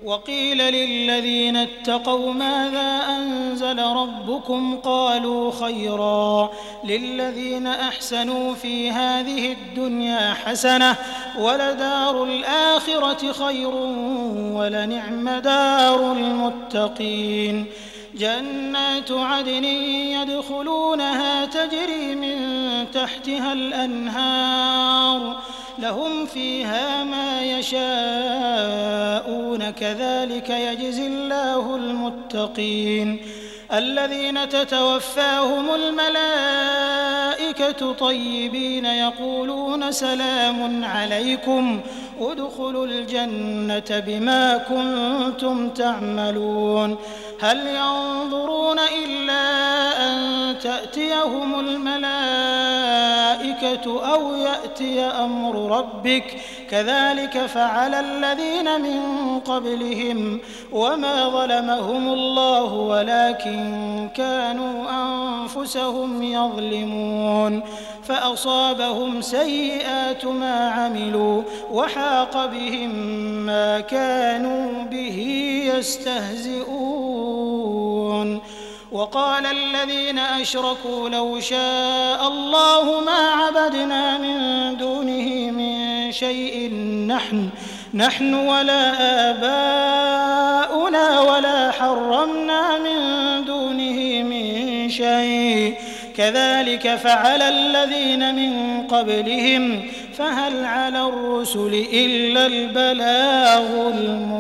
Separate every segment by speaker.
Speaker 1: وقيل للذين اتقوا ماذا أنزل ربكم قالوا خيرا للذين أحسنوا في هذه الدنيا حسنة ولدار الآخرة خير ولنعم دار المتقين جنات عدن يدخلونها تجري من تحتها الأنهار لهم فيها ما يشاءون كذلك يجزي الله المتقين الذين تتوفاهم الملائكة طيبين يقولون سلام عليكم ادخلوا الجنة بما كنتم تعملون هل ينظرون إلا أن تأتيهم الملائكة أو يأتي أمر ربك كذلك فعل الذين من قبلهم وما ظلمهم الله ولكن كانوا أنفسهم يظلمون فأصابهم سيئات ما عملوا وحاق بهم ما كانوا به يستهزئون وقال الذين أشركوا لو شاء الله ما عبدنا من دونه من شيء نحن ولا آباؤنا ولا حرمنا من دونه من شيء كذلك فعل الذين من قبلهم فهل على الرسل إلا البلاغ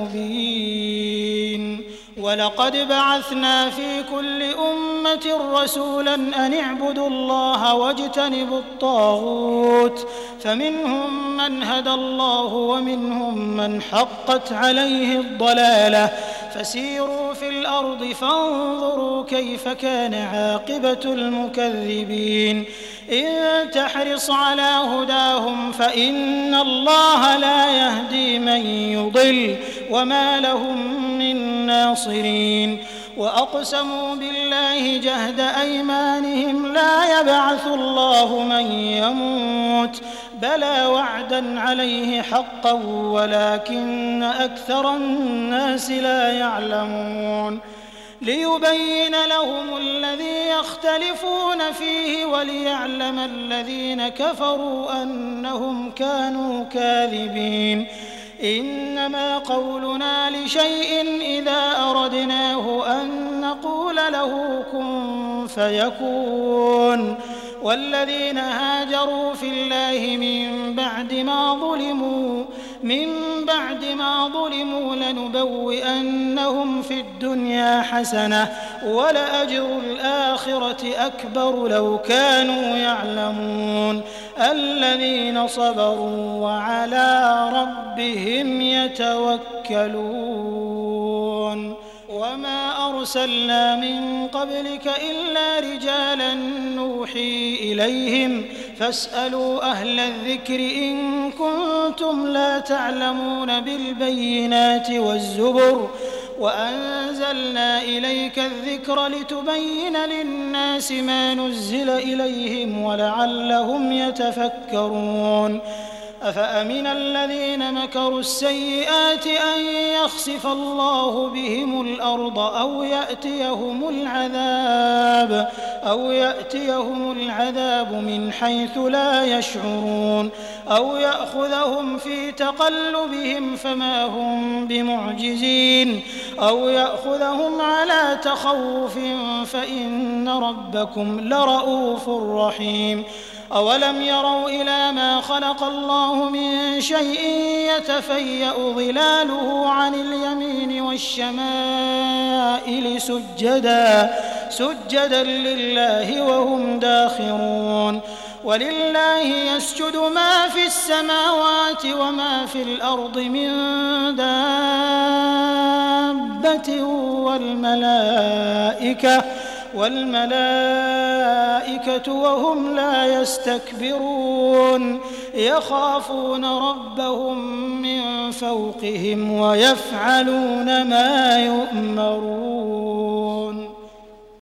Speaker 1: المبين ولقد بعثنا في كل أمة رسولا أن اعبدوا الله واجتنبوا الطاغوت فمنهم من هدى الله ومنهم من حقت عليه الضلالة فسيروا في الأرض فانظروا كيف كان عاقبة المكذبين إن تحرص على هداهم فإن الله لا يهدي من يضل وما لهم من ناصرين وأقسموا بالله جهد أيمانهم لا يبعث الله من يموت بلى وعدا عليه حقا ولكن أكثر الناس لا يعلمون ليبين لهم الذي يختلفون فيه وليعلم الذين كفروا أنهم كانوا كاذبين إنما قولنا لشيء إذا أردناه أن نقول له كن فيكون والذين هاجروا في الله من بعد ما ظلموا لنبوئنهم في الدنيا حسنة ولأجر الآخرة أكبر لو كانوا يعلمون الذين صبروا وعلى ربهم يتوكلون وما أرسلنا من قبلك إلا رجالا نوحي إليهم فاسألوا أهل الذكر إن كنتم لا تعلمون بالبينات والزبر وأنزلنا إليك الذكر لتبين للناس ما نزل إليهم ولعلهم يتفكرون أفأمن الذين مكروا السيئات أن يخسف الله بهم الأرض أو يأتيهم العذاب من حيث لا يشعرون أو يأخذهم في تقلبهم فما هم بمعجزين أو يأخذهم على تخوف فإن ربكم لرؤوف رحيم أولم يروا إلى ما خلق الله من شيء يتفيأ ظلاله عن اليمين والشمائل سجدا لله وهم داخرون ولله يسجد ما في السماوات وما في الأرض من دابة والملائكة وهم لا يستكبرون يخافون ربهم من فوقهم ويفعلون ما يؤمرون